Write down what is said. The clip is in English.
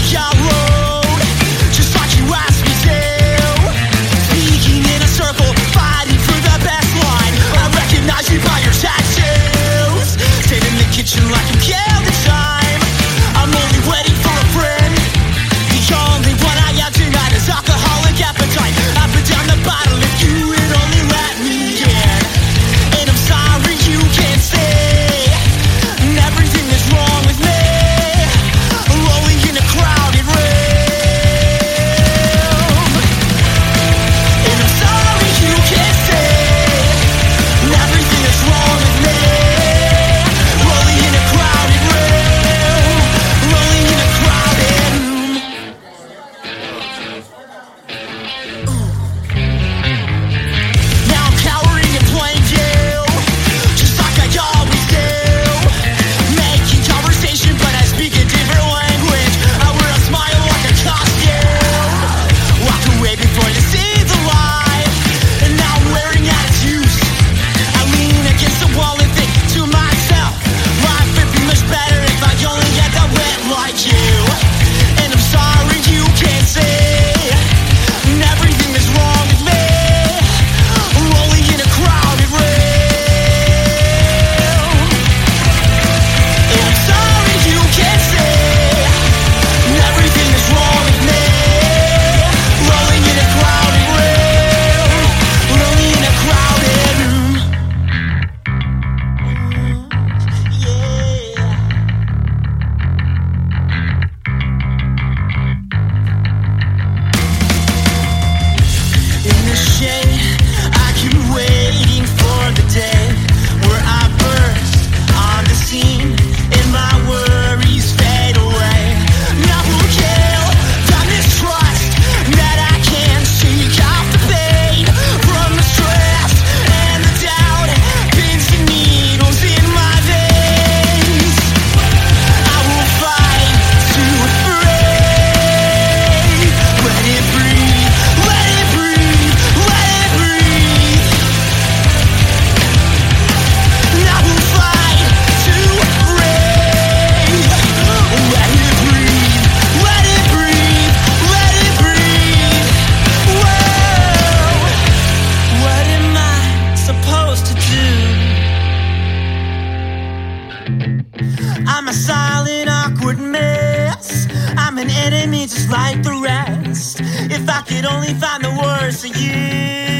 your road, just like you asked me to. Speaking in a circle, fighting for the best line. I recognize you by your tattoos. Stayed in the kitchen like I'm killed in time. I'm only waiting for a friend. The only one I have tonight is alcoholic appetite. I put down the bottle if you would only let me in. And I'm sorry you can't stay. And everything is wrong with me. Rolling in a crowded room. And I'm sorry you can't stay. And everything is wrong with me. Rolling in a crowded room. Rolling in a crowded room. Now I'm cowering and playing you, just like I always do. Making conversation, but I speak a different language. I wear a smile like a costume. Walk away before you see the light. And now I'm wearing out its use. I lean against the wall and think to myself, life would be much better if I only had that wet like you. And I'm sorry you can't see. And everything is wrong with me. Rolling in a crowded room. And I'm sorry you can't see. And everything is wrong with me. Rolling in a crowded room. Rolling in a crowded room. Yeah. In the shade, I keep waiting for the day where I burst on the scene and my worries fade away. Now who kill the mistrust that I can't shake off the pain from the stress and the doubt, pins and needles in my veins. I will fight to free. Let it breathe, let it breathe, let it breathe. And I will fight to free. Let it breathe, let it breathe, let it breathe. Whoa, what am I supposed to do? I'm a silent, awkward mess. I'm an enemy just like the rest. If I could only find the words to use.